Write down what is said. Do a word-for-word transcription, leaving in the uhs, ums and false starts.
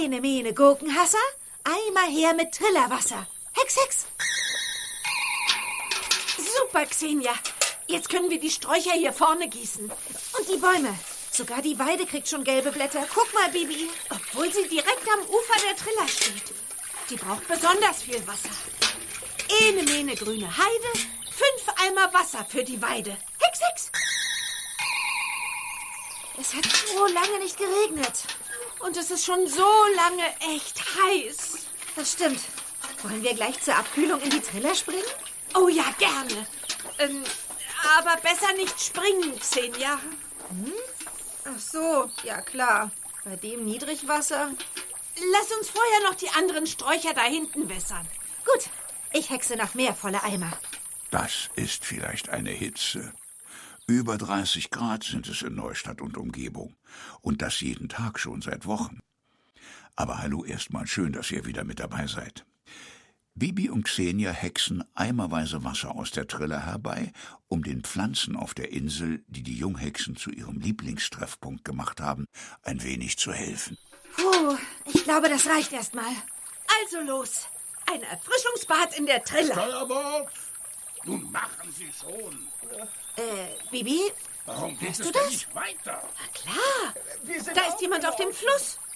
Ene, mene, Gurkenhasser, Eimer her mit Trillerwasser. Hex, Hex. Super, Xenia. Jetzt können wir die Sträucher hier vorne gießen. Und die Bäume. Sogar die Weide kriegt schon gelbe Blätter. Guck mal, Bibi. Obwohl sie direkt am Ufer der Triller steht. Die braucht besonders viel Wasser. Ene, mene, grüne Heide. Fünf Eimer Wasser für die Weide. Hex, Hex. Es hat so lange nicht geregnet. Und es ist schon so lange echt heiß. Das stimmt. Wollen wir gleich zur Abkühlung in die Triller springen? Oh ja, gerne. Ähm, aber besser nicht springen, Xenia. Hm? Ach so, ja klar. Bei dem Niedrigwasser. Lass uns vorher noch die anderen Sträucher da hinten wässern. Gut, ich hexe noch mehr volle Eimer. Das ist vielleicht eine Hitze. Über dreißig Grad sind es in Neustadt und Umgebung. Und das jeden Tag schon seit Wochen. Aber hallo, erstmal schön, dass ihr wieder mit dabei seid. Bibi und Xenia hexen eimerweise Wasser aus der Triller herbei, um den Pflanzen auf der Insel, die die Junghexen zu ihrem Lieblingstreffpunkt gemacht haben, ein wenig zu helfen. Puh, ich glaube, das reicht erstmal. Also los, ein Erfrischungsbad in der Triller. Steuerbord! Nun machen Sie schon. Äh, Bibi? Warum geht Hörst es du denn das? nicht weiter? Na klar, Wir sind da ist jemand auf dem Fluss.